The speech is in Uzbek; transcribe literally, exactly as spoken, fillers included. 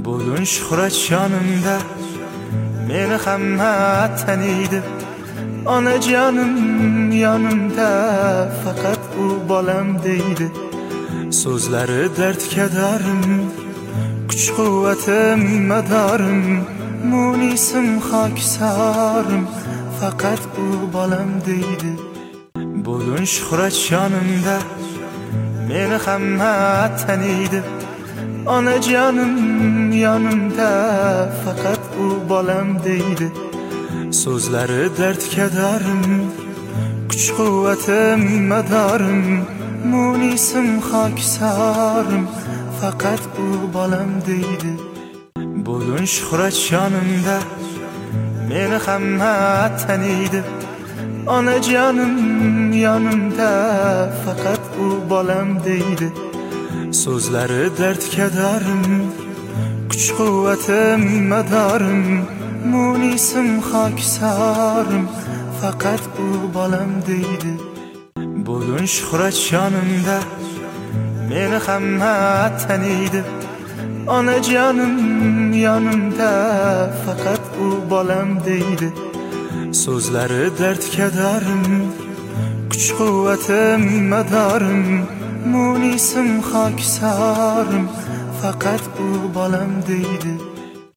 Bugun shuhrat yonimda meni hamma taniydi. Onajonim yonimda faqat u bolam deydi. So'zlari dard kadorim, kuch quvvatim madorim, munisim xokisorim, faqat u bolam deydi. Bugun shuhrat yonimda meni hamma taniydi. Onajonim yonimda faqat u bolam deydi. So'zlari dard kadorim, kuch quvvatim madorim, munisim xokisorim, faqat u bolam deydi. Bugun shuhrat yonimda meni hamma taniydi. Onajonim yonimda faqat u bolam deydi. So'zlari dard kadorim, kuch quvvatim madorim, munisim xokisorim, faqat u bolam deydi. Bugun shuhrat yonimda meni hamma taniydi. Onajonim yonimda faqat u bolam deydi. So'zlari dard kadorim, kuch quvvatim madorim, munisim xokisorim, faqat u bolam deydi.